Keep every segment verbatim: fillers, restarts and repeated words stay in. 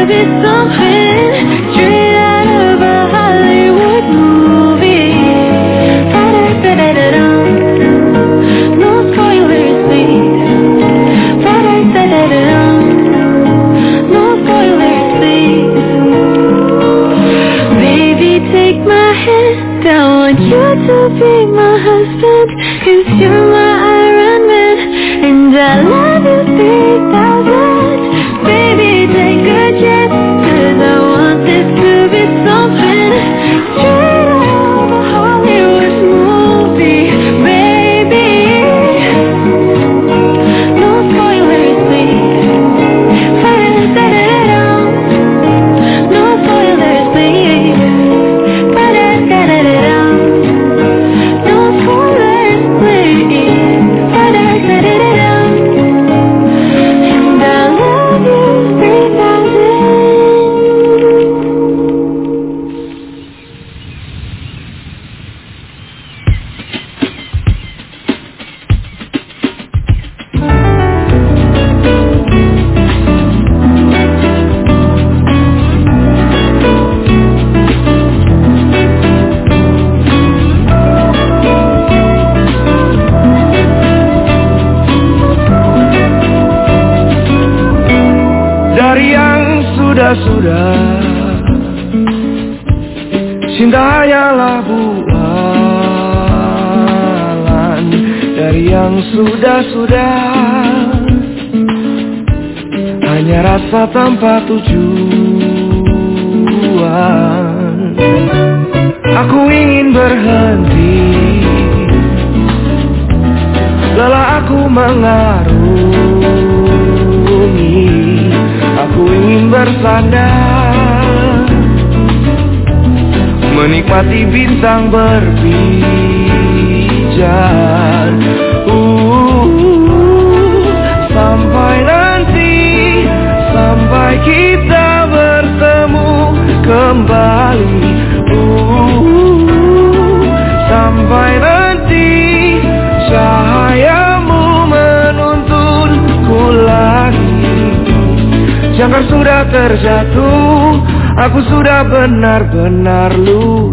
be something straight out of a Hollywood movie. Da-da-da-da-da-dum. No spoilers, please. Da-da-da-da-da-dum. No spoilers, please. Baby, take my hand. I want you to be my husband, 'cause you're my Iron Man, and I love you three thousand. Baby, take a chance, 'cause I want this to be something straight out of a Hollywood movie. Baby, no spoilers, please. Da-da-da-da-da-dum. No spoilers, please. Da-da-da-da-da-dum. No spoilers, please. Da-da-da-da-da-dum. And I love you three thousand. Dari yang sudah-sudah, cinta hanyalah bualan. Dari yang sudah-sudah, hanya rasa tanpa tujuan. Aku ingin berhenti, lelah aku mengarungi. Aku ingin bersandar, menikmati bintang berpijar. uh, Sampai nanti, sampai kita bertemu kembali. uh, Sampai nanti, cahayamu menuntunku lagi. Jangkar sudah terjatuh, aku sudah benar-benar luluh.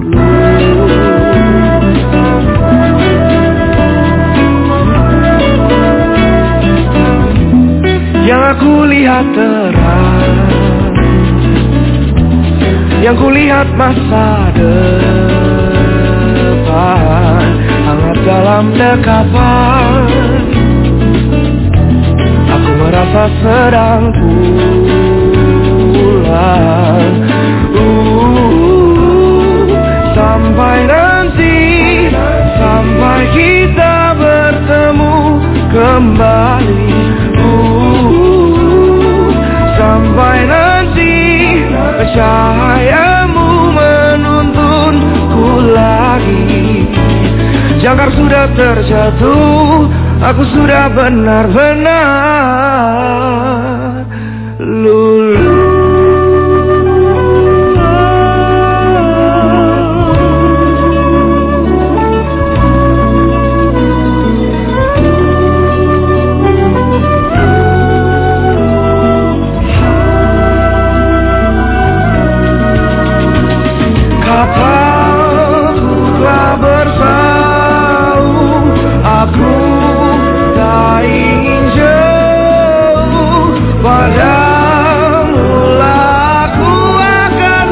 Yang aku lihat terang, yang ku lihat masa depan, hangat dalam dekapan. Aku merasa sedang pulang. uh, Sampai nanti, sampai kita bertemu kembali. uh, Sampai nanti, cahayamu menuntunku lagi. Jangkar sudah terjatuh, aku sudah benar-benar luluh. Kapalku telah bersaung, aku tak ingin jauh padamu lah aku akan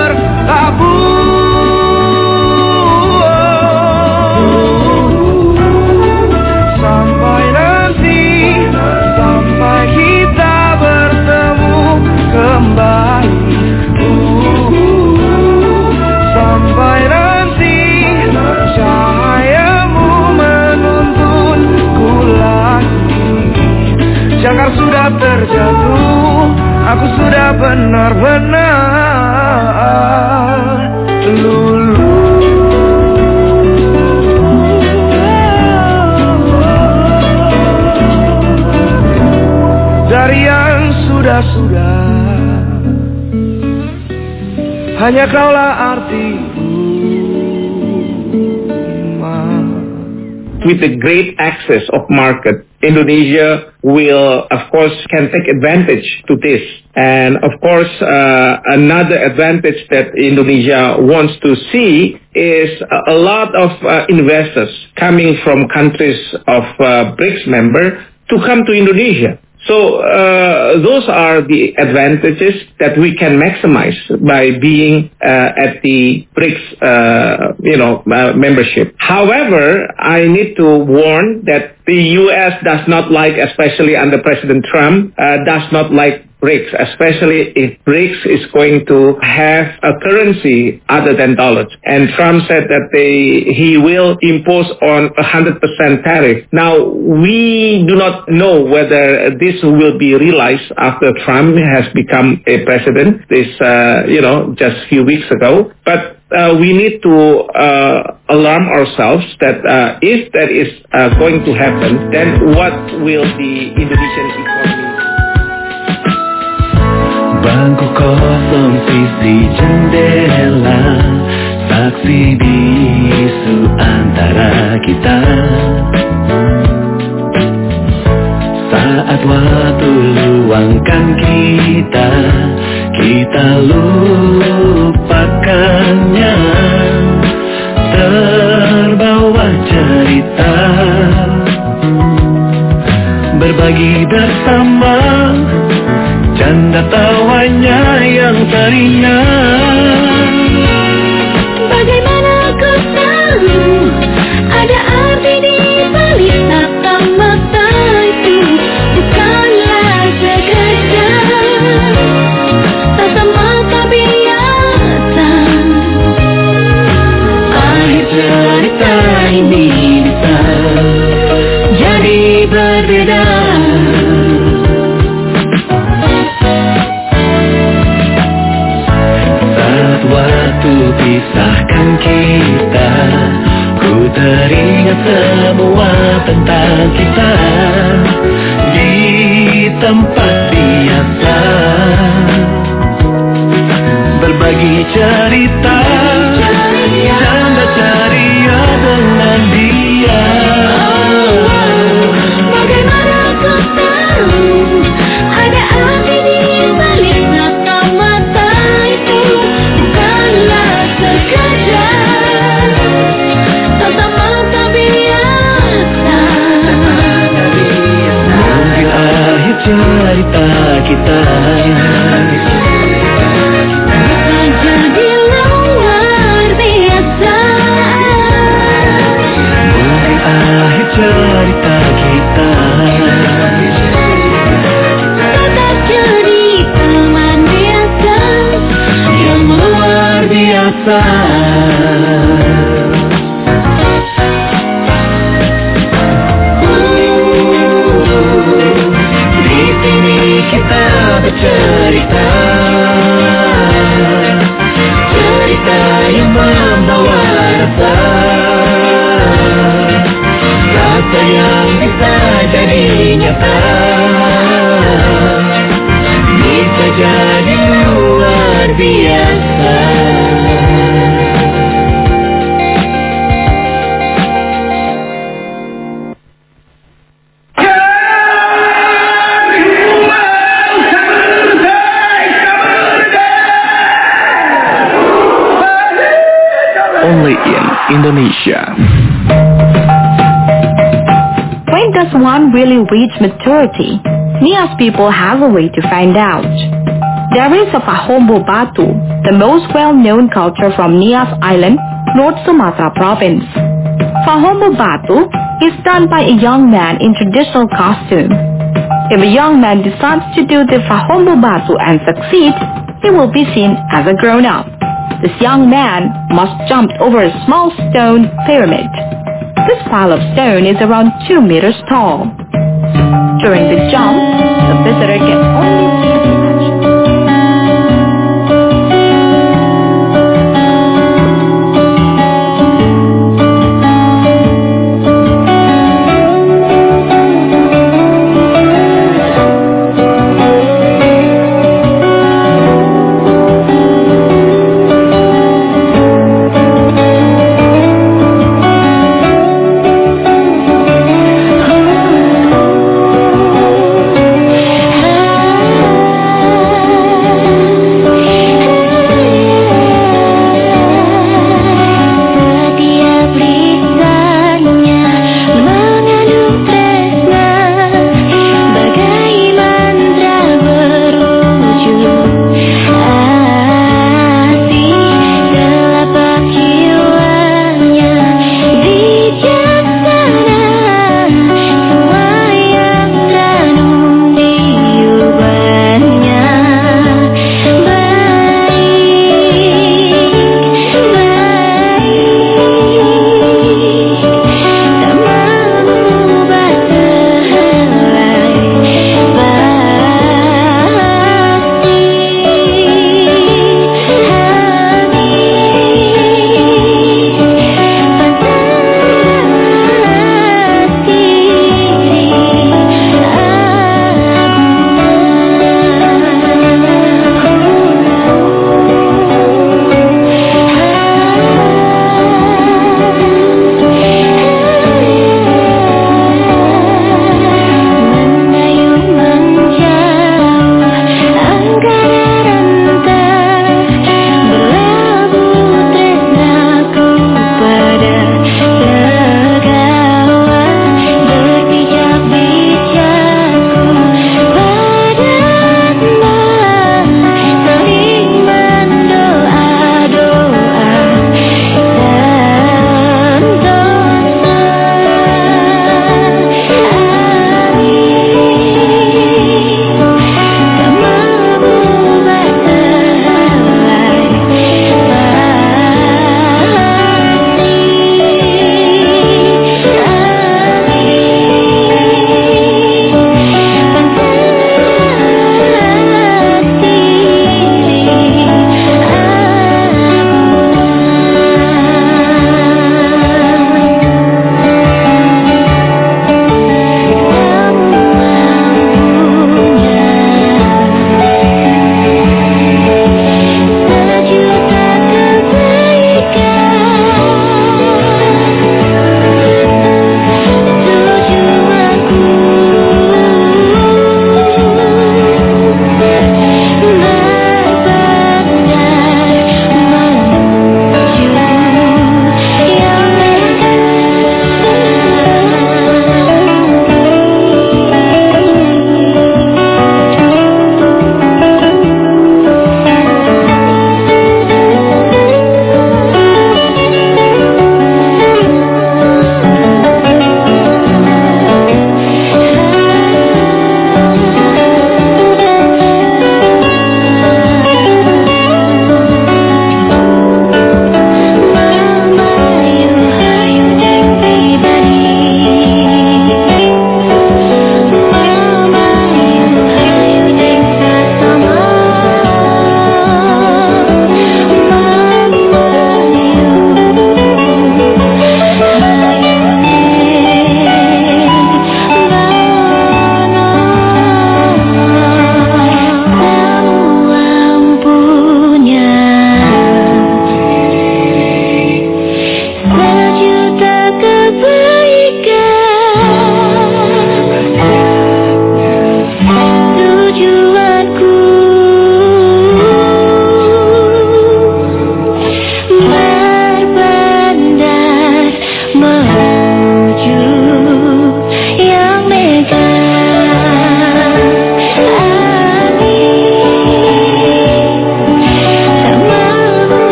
bertabur. Sampai nanti, sampai kita bertemu kembali. Sampai nanti, cahayamu menuntunku lagi. Jangkar sudah terjatuh, aku sudah benar-benar luluh. Dari yang sudah-sudah, hanya kaulah artiku. With the great access of market, Indonesia will, of course, can take advantage to this. And of course, uh, another advantage that Indonesia wants to see is a, a lot of uh, investors coming from countries of uh, BRICS member to come to Indonesia. So uh, those are the advantages that we can maximize by being uh, at the BRICS, uh, you know, uh, membership. However, I need to warn that the U S does not like, especially under President Trump, uh, does not like BRICS, especially if BRICS is going to have a currency other than dollars. And Trump said that they he will impose on a one hundred percent tariff. Now, we do not know whether this will be realized after Trump has become a president, this, uh, you know, just a few weeks ago. But uh, we need to uh, alarm ourselves that uh, if that is uh, going to happen, then what will the Indonesian economy? Bangku kosong sisi jendela, saksi bisu antara kita. Saat waktu luangkan kita, kita lupakannya, terbawa cerita, berbagi bersama, canda tawanya yang teringat. Bagaimana kau tahu ada arti di balik tatap mata itu? Bukanlah sekadar tatap mata biasa. Akhir cerita ini bisa jadi berbeda. Pisahkan kita, ku teringat semua tentang kita di tempat biasa, berbagi cerita, canda ceria dengan dia. Bagaimana kau tahu ada arti di balik mata mata itu? Bukanlah sekadar tatap mata biasa. Mungkin akhir cerita kita jadi luar biasa. Mungkin akhir cerita kita Tetap jadi teman biasa yang luar biasa. Di sini kita bercerita, cerita yang membawa rasa, rasa yang bisa jadi nyata, bisa jadi luar biasa. Only in Indonesia. When does one really reach maturity? Nias people have a way to find out. There is a Pahombo Batu, the most well-known culture from Nias Island, North Sumatra province. Pahombo Batu is done by a young man in traditional costume. If a young man decides to do the Pahombo Batu and succeeds, he will be seen as a grown-up. This young man must jump over a small stone pyramid. This pile of stone is around two meters tall. During the jump, the visitor can only see the edge.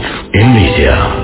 Indonesia.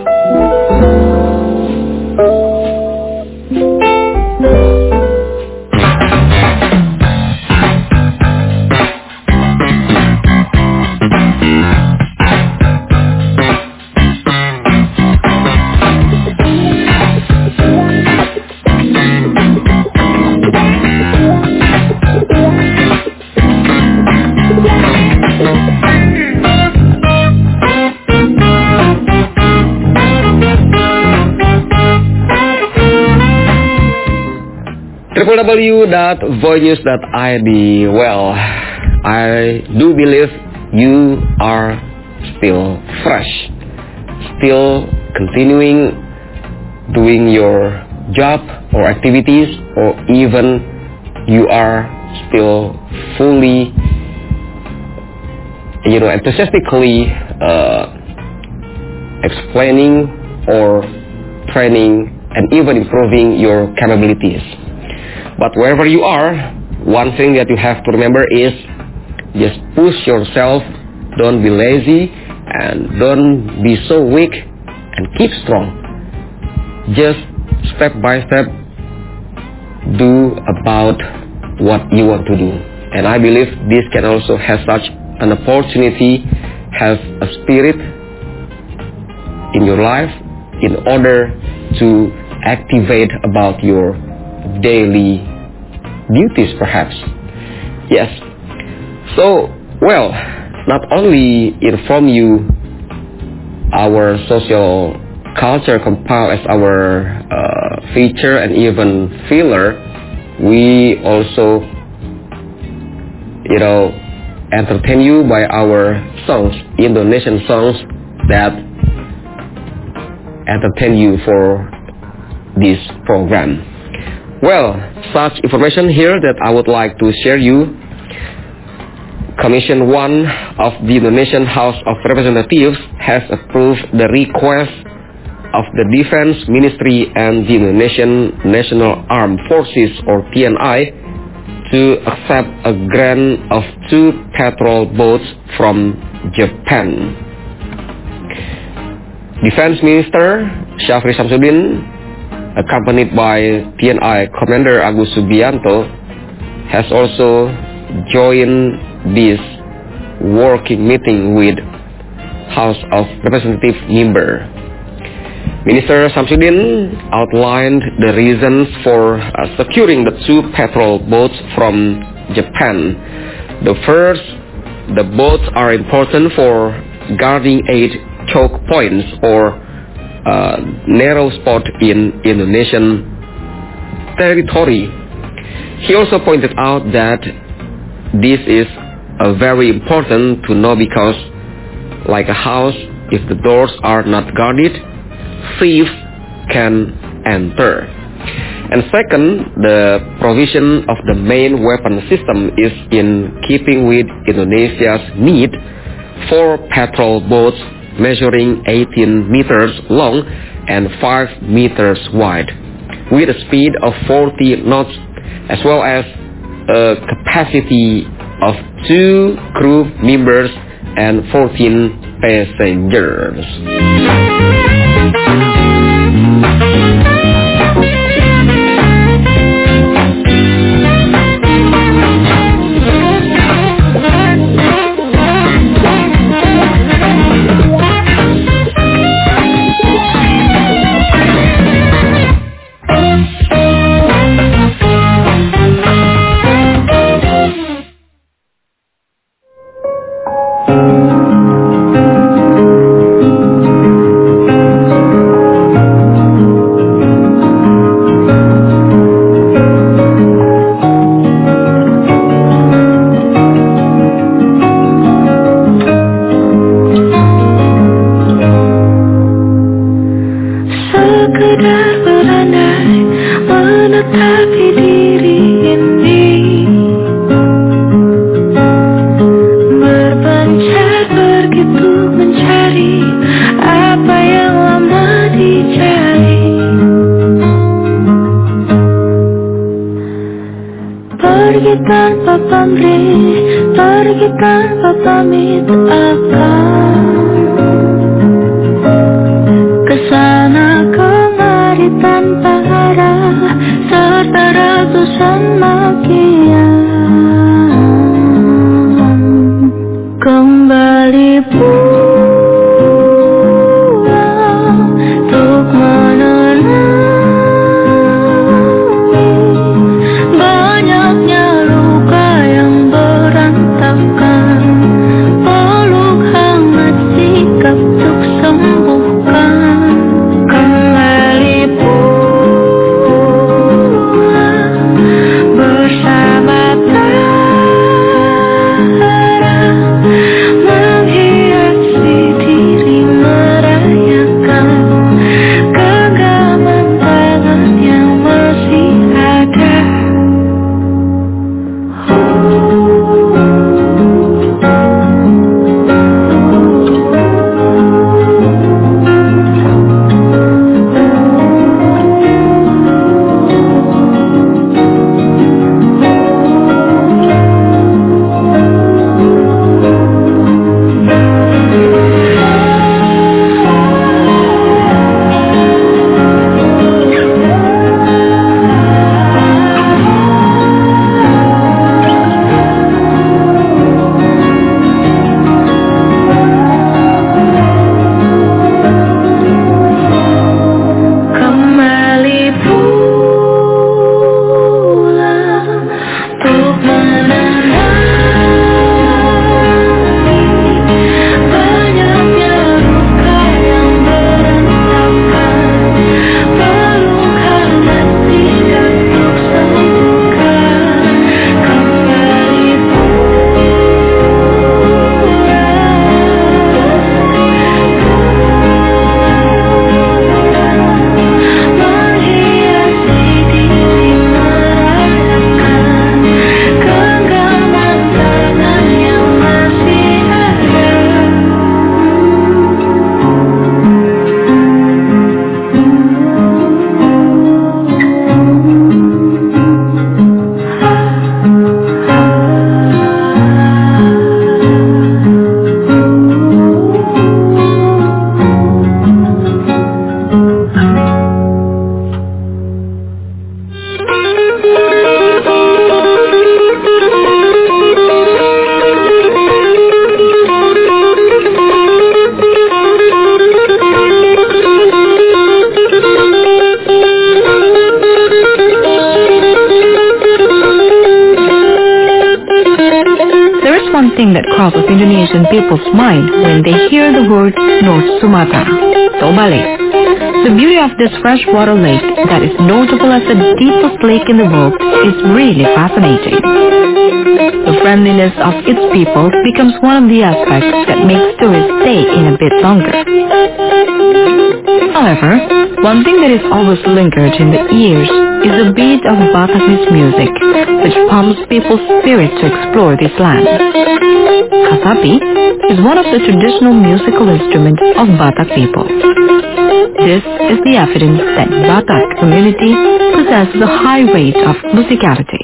w w w dot voinews dot i d. Well, I do believe you are still fresh, still continuing doing your job or activities, or even you are still fully, you know, enthusiastically uh, explaining or training and even improving your capabilities. But wherever you are, one thing that you have to remember is just push yourself, don't be lazy, and don't be so weak, and keep strong. Just step by step, do about what you want to do. And I believe this can also have such an opportunity, have a spirit in your life in order to activate about your daily duties, perhaps. Yes. So, well, not only inform you our social culture compiled as our uh, feature and even filler, we also, you know, entertain you by our songs, Indonesian songs that entertain you for this program. Well, such information here that I would like to share you. Commission one of the Indonesian House of Representatives has approved the request of the Defense Ministry and the Indonesian National Armed Forces, or T N I, to accept a grant of two patrol boats from Japan. Defense Minister Syafri Samsudin, accompanied by T N I Commander Agus Subianto, has also joined this working meeting with House of Representatives member. Minister Samsudin outlined the reasons for uh, securing the two patrol boats from Japan. The first, the boats are important for guarding eight choke points or Uh, narrow spot in Indonesian territory. He also pointed out that this is uh, very important to know because, like a house, if the doors are not guarded, thieves can enter. And second, the provision of the main weapon system is in keeping with Indonesia's need for patrol boats measuring eighteen meters long and five meters wide, with a speed of forty knots, as well as a capacity of two crew members and fourteen passengers. tanpa pamrih, pergi tanpa pamit akan Kesana kemari tanpa arah, serta ratusan makian. Kembali pulang untuk menenangi banyaknya luka yang berantakan. Peluk hangat sikap untuk sembuhkan. Kembali pulang bersama menghiasi diri, merayakan genggaman tangan yang masih ada. One thing that crosses Indonesian people's mind when they hear the word North Sumatra, Tobale. The beauty of this freshwater lake that is notable as the deepest lake in the world is really fascinating. The friendliness of its people becomes one of the aspects that makes tourists stay in a bit longer. However, one thing that is always lingered in the ears is the beat of Batakese music, which pumps people's spirit to explore this land. Kasapi is one of the traditional musical instruments of Batak people. This is the evidence that Batak community possesses a high rate of musicality.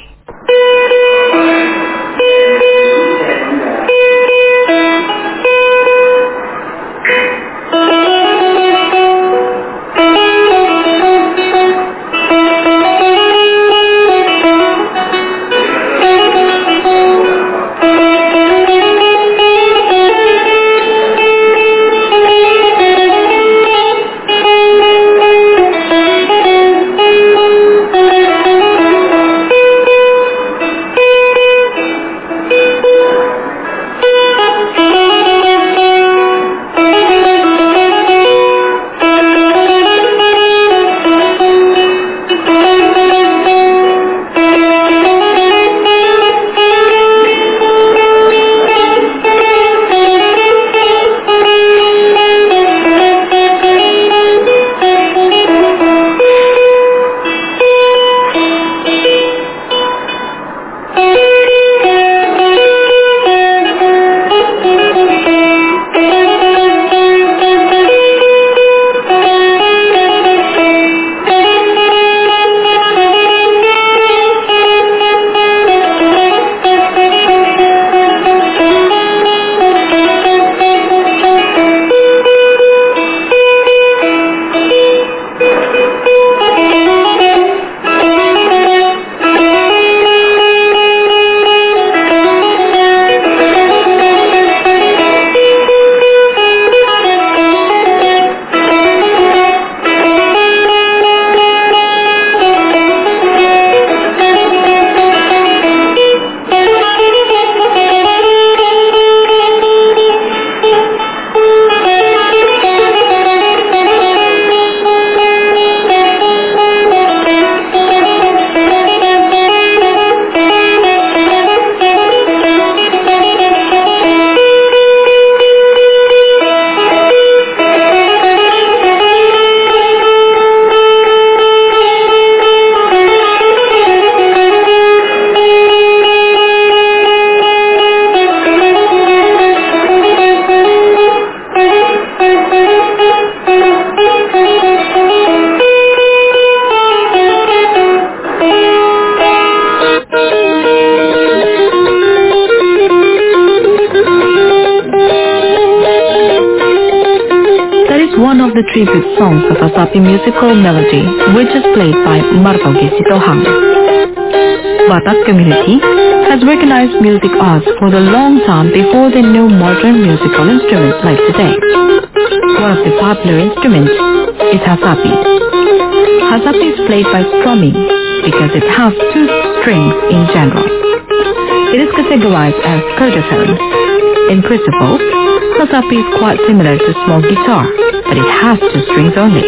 of the tribute songs of Hasapi musical melody, which is played by Martogi Sitohang. Batak community has recognized music arts for the long time before they knew modern musical instruments like today. One of the popular instruments is Hasapi. Hasapi is played by strumming because it has two strings in general. It is categorized as Kurdaphone. In principle, Hasapi is quite similar to small guitar, but it has two strings only.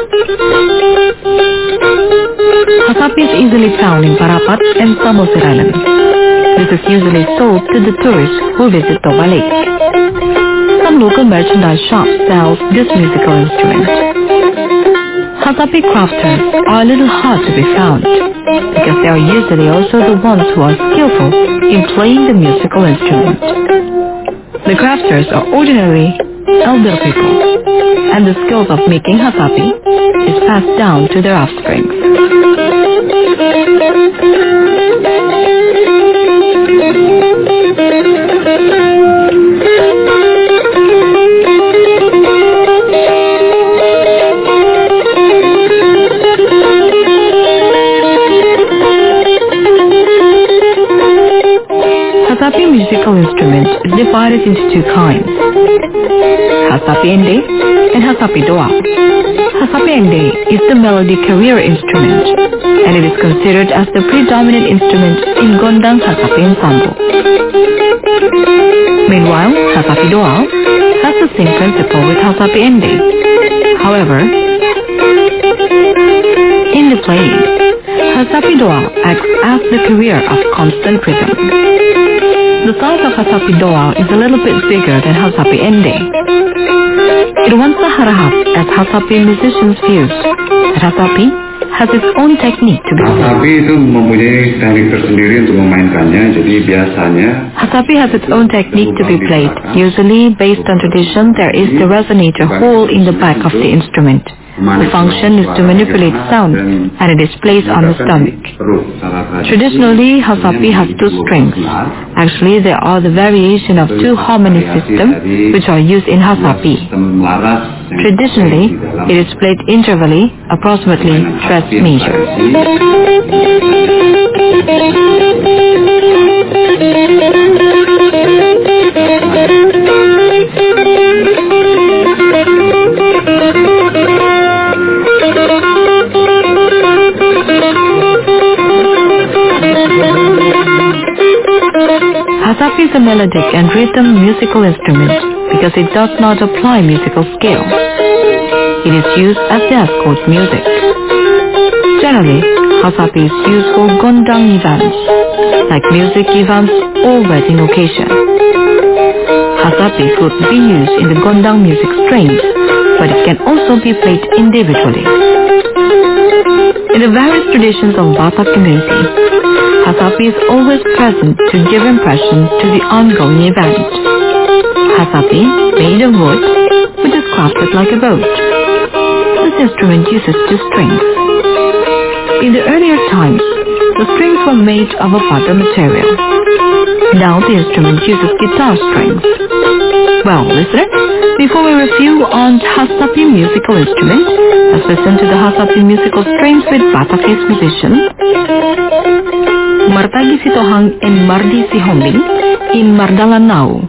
Hasapi is easily found in Parapat and Samosir Island. This is usually sold to the tourists who visit Toba Lake. Some local merchandise shops sell this musical instrument. Hasapi crafters are a little hard to be found because they are usually also the ones who are skillful in playing the musical instrument. The crafters are ordinarily elder people, and the skills of making Hasapi is passed down to their offspring. Hasapi musical instrument is divided into two kinds, Hasapi Ende and Hasapi Doa. Hasapi Ende is the melody carrier instrument, and it is considered as the predominant instrument in Gondang Hasapi ensemble. Meanwhile, Hasapi Doa has the same principle with Hasapi Ende. However, in the playing, Hasapi Doa acts as the carrier of constant rhythm. The size of Hasapi Doa is a little bit bigger than Hasapi Ende. It once the harahap as Hasapi musicians views that Hasapi has its own technique to be played. Hasapi itu mempunyai teknik tersendiri untuk memainkannya, jadi biasanya Hasapi has its own technique to be played. Usually, based on tradition, there is the resonator hole in the back of the instrument. The function is to manipulate sound, and it is placed on the stomach. Traditionally, Hasapi has two strings. Actually, there are the variation of two harmony systems which are used in Hasapi. Traditionally, it is played intervally, approximately tres measures. Hasapi is a melodic and rhythm musical instrument because it does not apply musical scale. It is used as the escort music. Generally, Hasapi is used for Gondang events, like music events or wedding occasion. Hasapi could be used in the Gondang music strings, but it can also be played individually. In the various traditions of Batak community, Hasapi is always present to give impression to the ongoing event. Hasapi, made of wood, which is crafted like a boat. This instrument uses two strings. In the earlier times, the strings were made of a butter material. Now the instrument uses guitar strings. Well, listener, before we review on Hasapi musical instrument, let's listen to the Hasapi musical strings with Batakese musicians Martagi Sitohang and Mardi Sihombing in Mardalanau.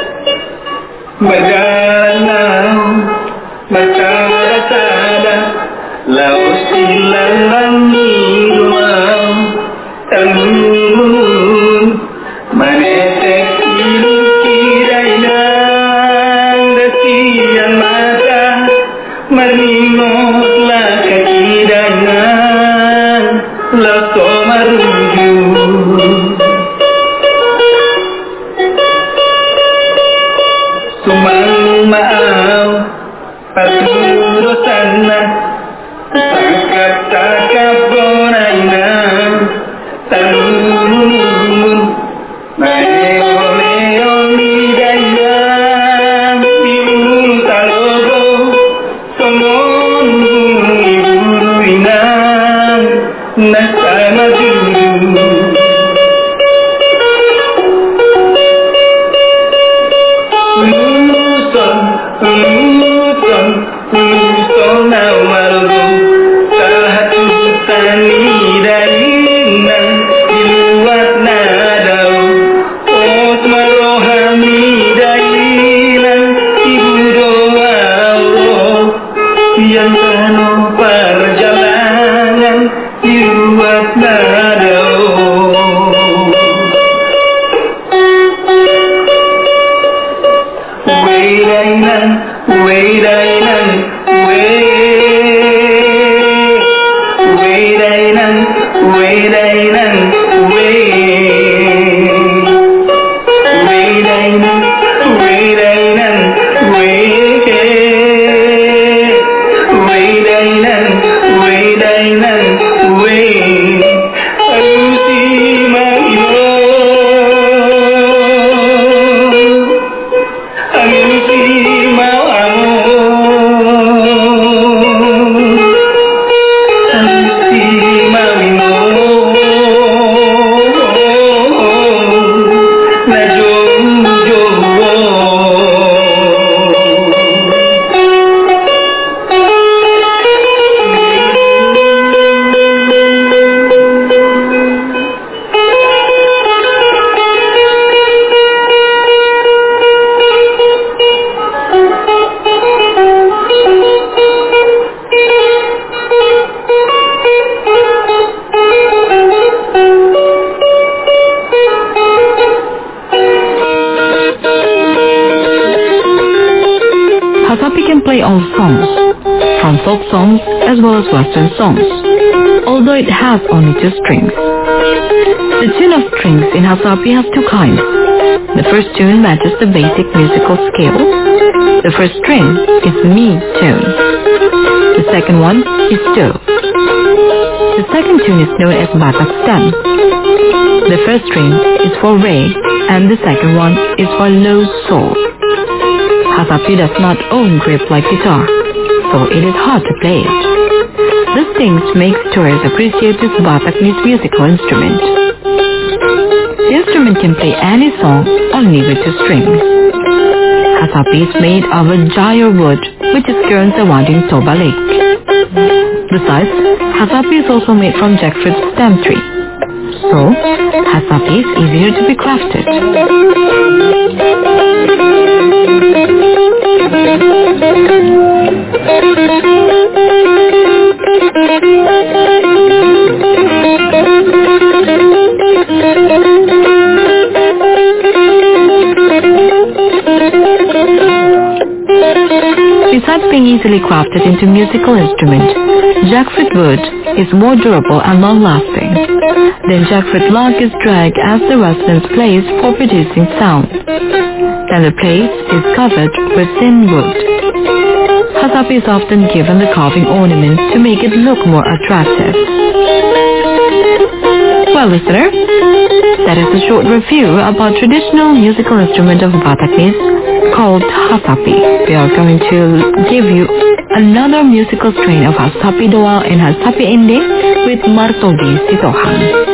Majalanau, Macara Tada, Luson, luson nau marogo, sahatu tani dalina, diluat nadau, os marohami dalina, ibu doa Allah, yang penuh perjalanan, diluat nadau. Weidainan, weidainan, weidainan, weidainan, weidainan, weidainan, weidainan, weidainan, weid, alusi mailo. All songs, from folk songs as well as western songs, although it has only two strings. The tune of strings in Hasapi has two kinds. The first tune matches the basic musical scale. The first string is Mi tone. The second one is Do. The second tune is known as Batak stem. The first string is for Re and the second one is for Low Sol. Hasapi does not own grip like guitar, so it is hard to play it. These things makes tourists appreciate this Batakese musical instrument. The instrument can play any song only with two strings. Hasapi is made of a jaya wood which is grown surrounding Toba Lake. Besides, Hasapi is also made from jackfruit stem tree, so Hasapi is easier to be crafted. Besides being easily crafted into musical instrument, jackfruit wood is more durable and long-lasting. Then jackfruit log is dragged as the residents plays for producing sound. Then the place is covered with thin wood. Hasapi is often given the carving ornament to make it look more attractive. Well, listener, that is a short review about traditional musical instrument of Batakese called Hasapi. We are going to give you another musical strain of Hasapi Doa and Hasapi Inde with Martogi Sitohan.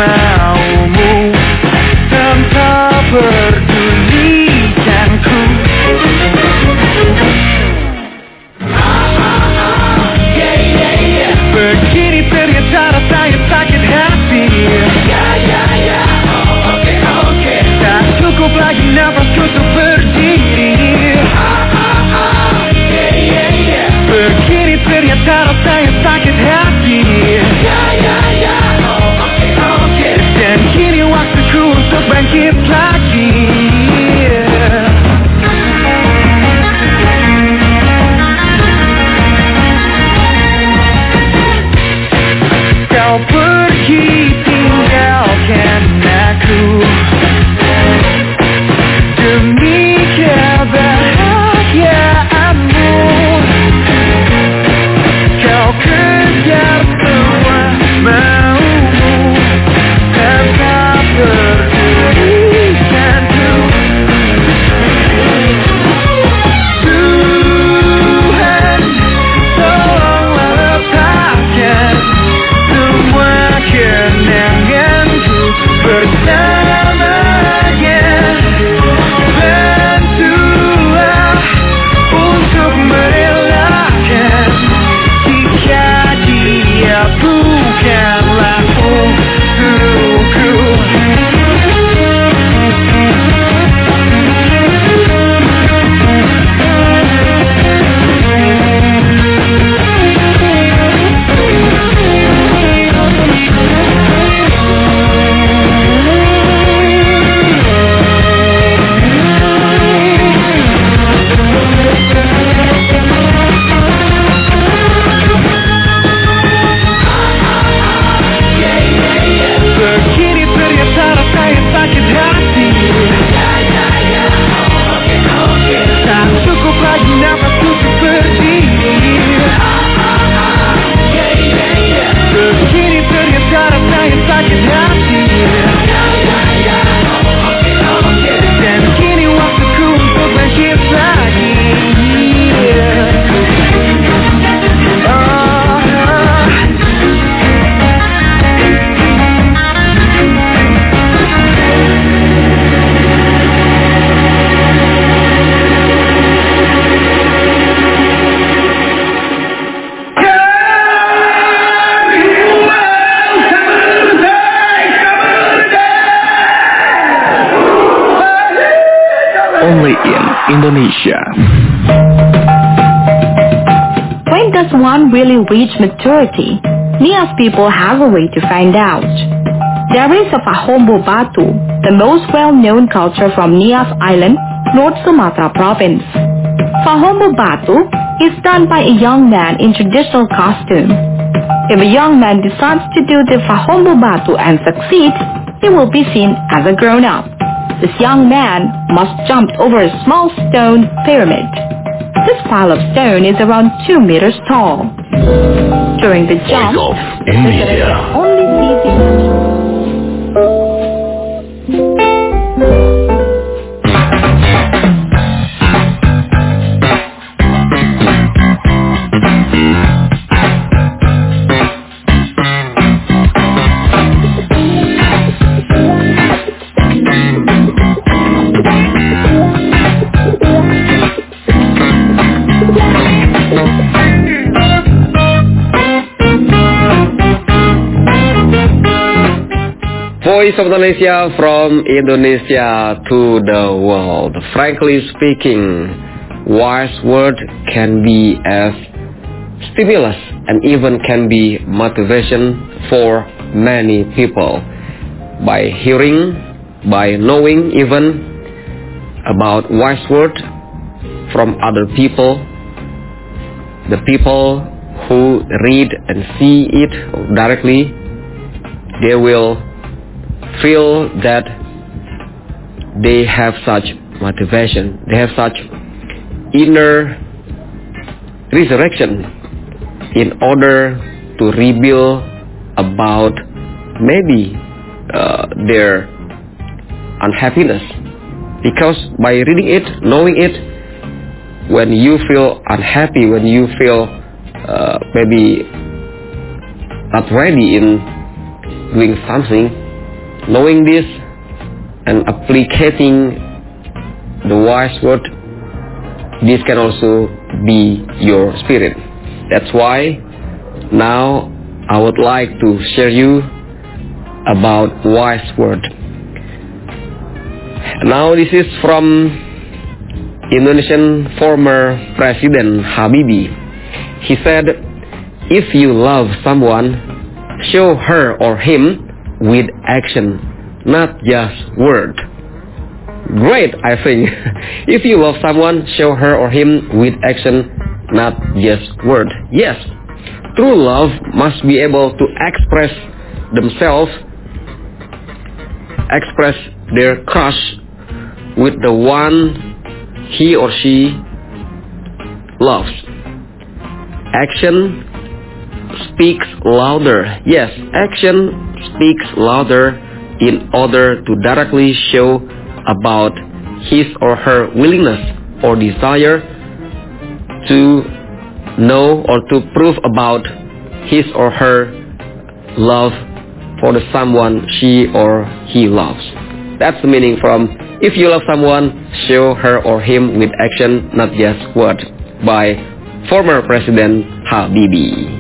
maumu tanpa pedulikanku. Begini ternyata rasanya sakit hati. Tak cukup lagi nafasku untuk berdiri. Begini ternyata rasanya sakit hati. Dan kini waktuku untuk bangkit lagi. Kau pergi tinggalkan aku demi kebahagiaanmu. Kau kejar semua maumu tanpa pedulikanku. Tuhan, tolonglah lepaskan semua kenanganku bersamanya. Bantulah untuk merelakan jika dia bukanlah untukku. Begini ternyata rasanya sakit hati. Tak cukup lagi nafasku untuk berdiri. Begini ternyata rasanya sakit hati. Dan kini waktuku untuk bangkit lagi. Only in Indonesia. When does one really reach maturity? Nias people have a way to find out. There is a Fahombo Batu, the most well-known culture from Nias Island, North Sumatra province. Fahombo Batu is done by a young man in traditional costume. If a young man decides to do the Fahombo Batu and succeed, he will be seen as a grown-up. This young man must jump over a small stone pyramid. This pile of stone is around two meters tall. During the jump, the visitor can only see the Voice of Indonesia from Indonesia to the world. Frankly speaking, wise word can be as stimulus and even can be motivation for many people. By hearing, by knowing even about wise word from other people, the people who read and see it directly, they will feel that they have such motivation, they have such inner resurrection in order to reveal about maybe uh, their unhappiness. Because by reading it, knowing it, when you feel unhappy, when you feel uh, maybe not ready in doing something, Knowing this and applying the wise word, this can also be your spirit. That's why now I would like to share you about wise word. Now this is from Indonesian former President Habibie. He said, if you love someone, show her or him with action, not just word. Great, I think. If you love someone, show her or him with action, not just word. Yes, true love must be able to express themselves, express their crush with the one he or she loves. Action speaks louder. Yes, action speaks louder in order to directly show about his or her willingness or desire to know or to prove about his or her love for the someone she or he loves. That's the meaning from if you love someone, show her or him with action, not just word, by former President Habibie.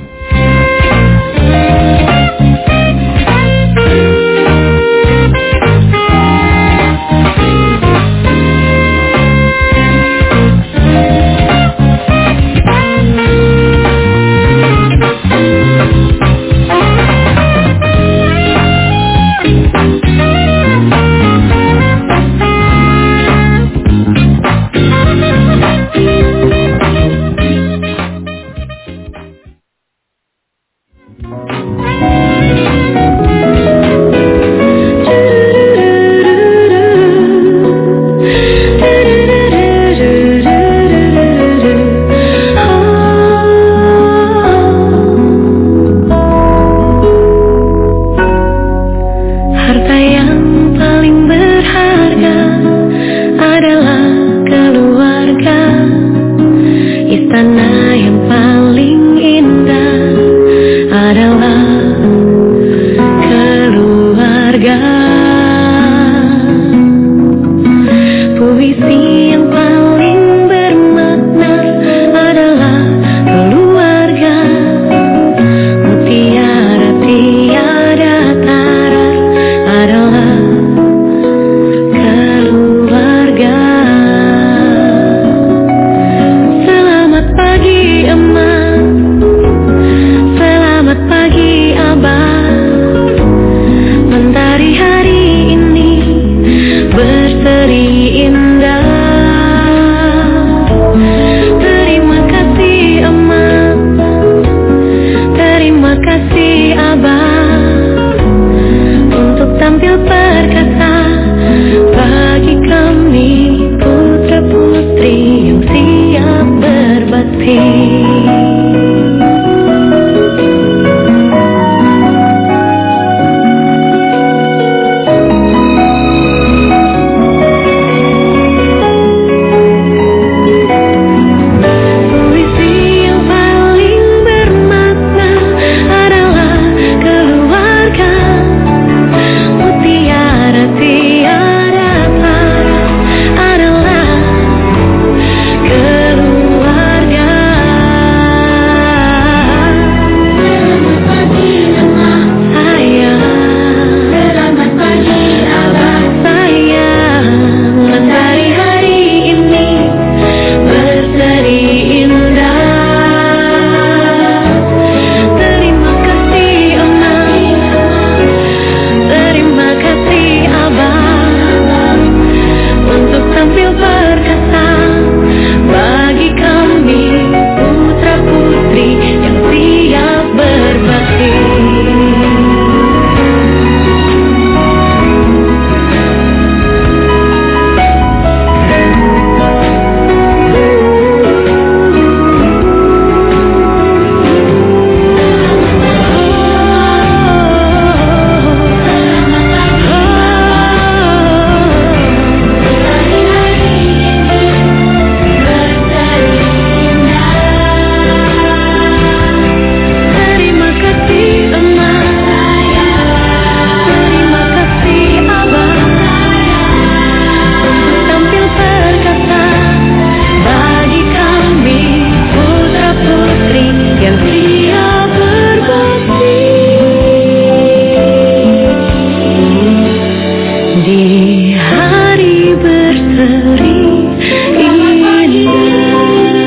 di hari berseri indah.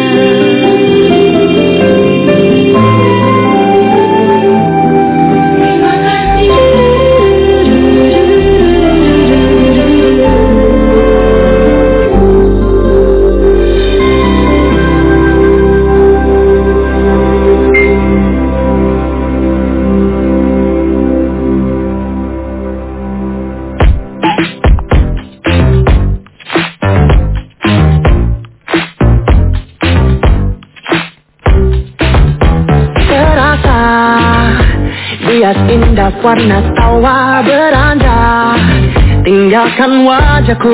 Indah warna tawa beranjak, tinggalkan wajahku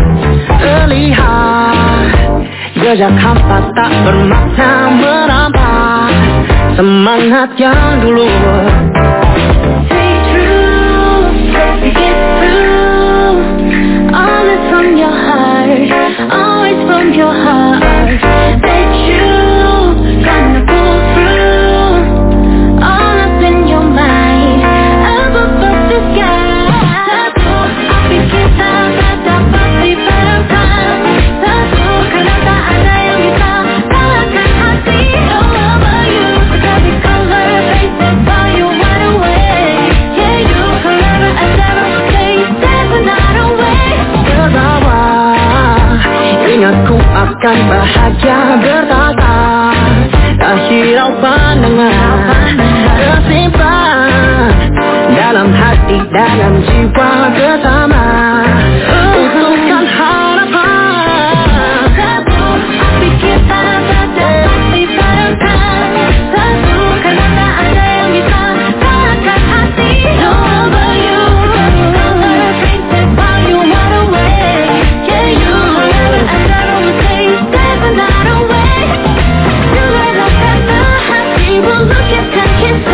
terlihat. Jejak hampa tak bermakna merampas semangat yang dulu. Stay true, take it through. Always from your heart, always from your heart. Bet you gonna pull through. All up in your mind, above the sky. Satu api kita tak dapat dipadamkan. Satu karena tak ada yang bisa kalahkan hati. All over you, every color faded by you right away. Yeah, you forever and ever stay. There's another way. Tertawa, ingatku akan bahagia bertata. Tak hirau pandangan tersimpan dalam hati, dalam jiwa bersama. Untukkan harapan. Satu api kita tak dapat dipadamkan. Satu karena tak ada yang bisa kalahkan hati. All over you, every color painted by you right away. Yeah, you forever and ever stay. There's another way. Segala kata hatimu lukiskan kita.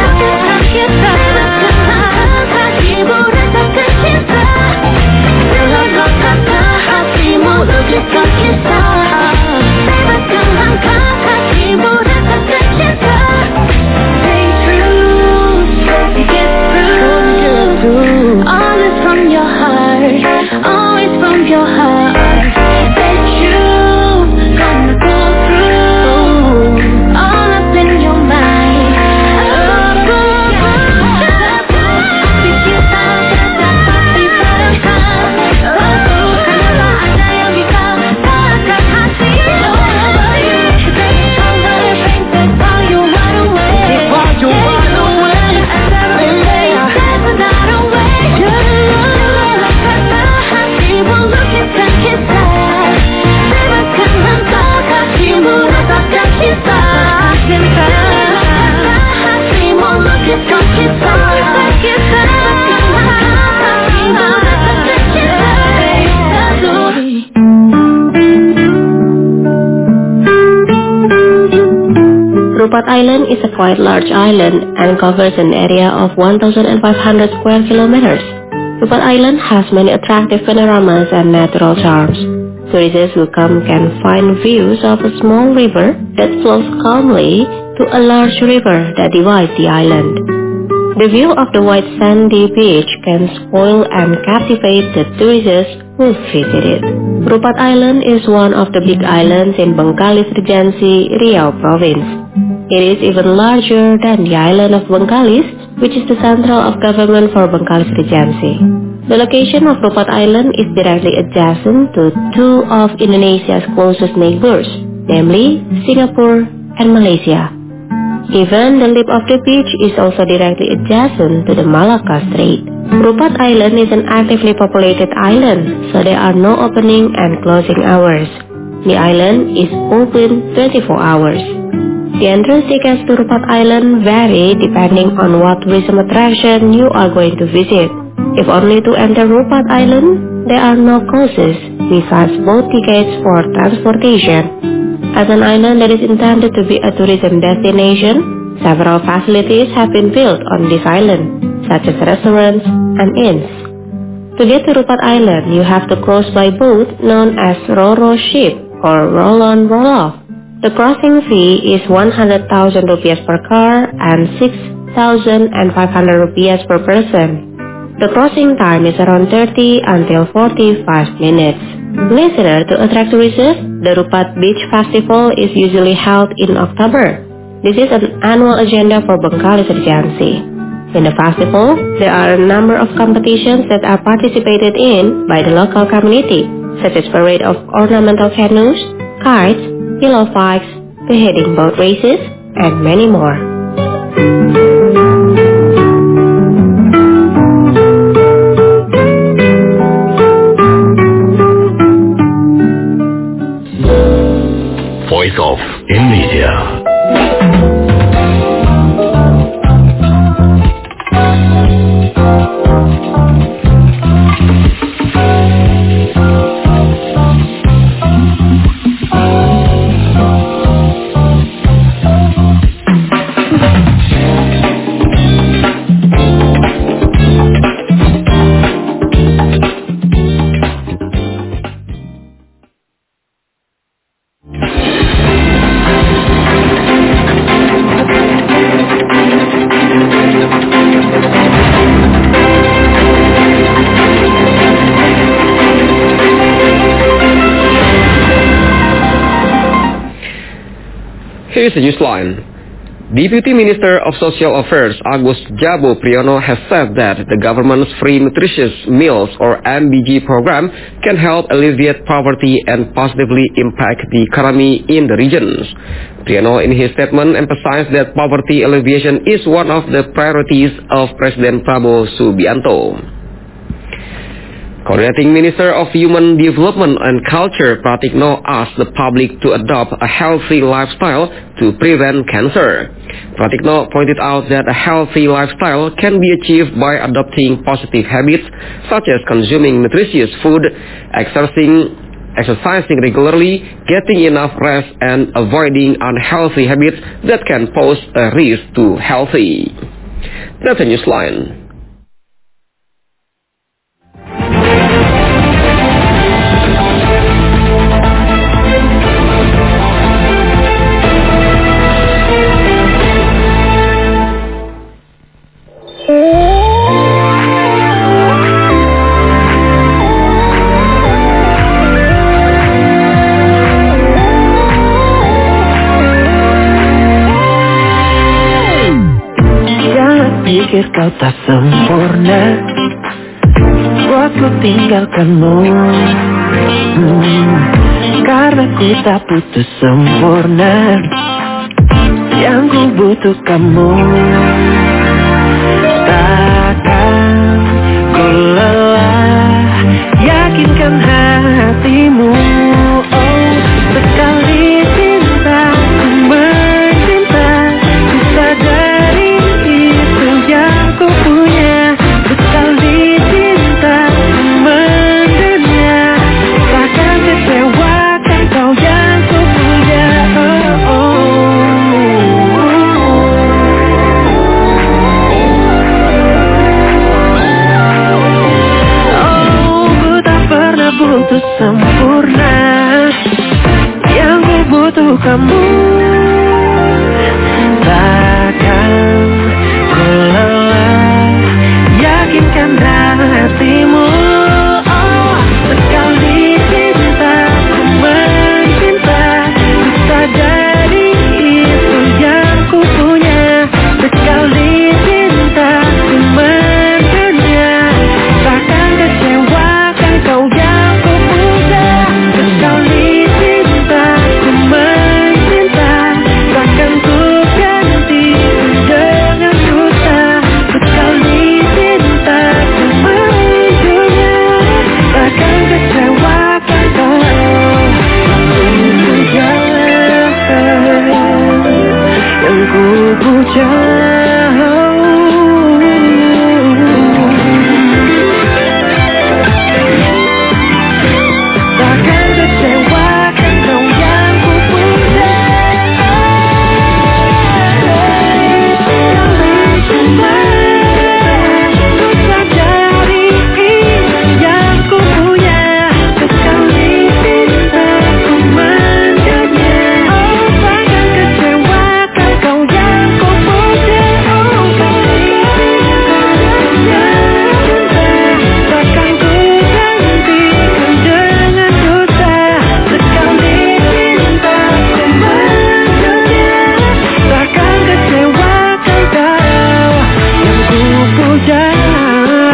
Segala hatimu rasakan cinta. Segala kata hatimu lukiskan kita. Bebaskan langkah hatimu rasakan cinta. Stay true, take it through. Always from your heart, always from your heart. Bet you gonna pull through. All up in your mind. Api kita tak dapat dipadamkan. Satu karena tak ada yang bisa kalahkan hati. All over you, every color painted by you right away. By you right away. And every day, there's another way. Segala kata hatimu lukiskan kita. Bebaskan langkah hatimu rasakan cinta. Cinta. Hatimu lukiskan kita. Bebaskan langkah hatimu rasakan cinta. Satu. Rupat Island is a quite large island and covers an area of one thousand five hundred square kilometers. Rupat Island has many attractive panoramas and natural charms. Tourists who come can find views of a small river that flows calmly to a large river that divides the island. The view of the white sandy beach can spoil and captivate the tourists who visit it. Rupat Island is one of the big islands in Bengkalis Regency, Riau Province. It is even larger than the island of Bengkalis, which is the central of government for Bengkalis Regency. The location of Rupat Island is directly adjacent to two of Indonesia's closest neighbors, namely Singapore and Malaysia. Even the lip of the beach is also directly adjacent to the Malacca Strait. Rupat Island is an actively populated island, so there are no opening and closing hours. The island is open twenty-four hours. The entrance tickets to Rupat Island vary depending on what tourism attraction you are going to visit. If only to enter Rupat Island, there are no costs besides boat tickets for transportation. As an island that is intended to be a tourism destination, several facilities have been built on this island, such as restaurants and inns. To get to Rupat Island, you have to cross by boat known as Ro-Ro ship or roll-on roll-off. The crossing fee is one hundred thousand rupiah per car and six thousand five hundred rupiah per person. The crossing time is around thirty until forty-five minutes. Listener, to attract tourists, the Rupat Beach Festival is usually held in October. This is an annual agenda for Bengkalis Regency. In the festival, there are a number of competitions that are participated in by the local community, such as parade of ornamental canoes, kites, pillow fights, beheading boat races, and many more. Voice of Indonesia. Here is the newsline. Deputy Minister of Social Affairs Agus Jabo Priyono has said that the government's Free Nutritious Meals or M B G program can help alleviate poverty and positively impact the economy in the regions. Priyono in his statement emphasized that poverty alleviation is one of the priorities of President Prabowo Subianto. Coordinating Minister of Human Development and Culture Pratikno asked the public to adopt a healthy lifestyle to prevent cancer. Pratikno pointed out that a healthy lifestyle can be achieved by adopting positive habits such as consuming nutritious food, exercising, exercising regularly, getting enough rest, and avoiding unhealthy habits that can pose a risk to healthy. That's a newsline. Pikir kau tak sempurna, buatku tinggalkanmu, hmm, karena ku tak butuh sempurna, yang ku butuh kamu. Takkan ku lelah, yakinkan hatimu, oh sekali cinta ku mencinta, ku sadari itu yang ku punya. Sekali cinta ku mendunia, takkan kecewakan kau yang ku punya. Oh, oh. Oh, ku tak pernah butuh sempurna, yang ku butuh kamu.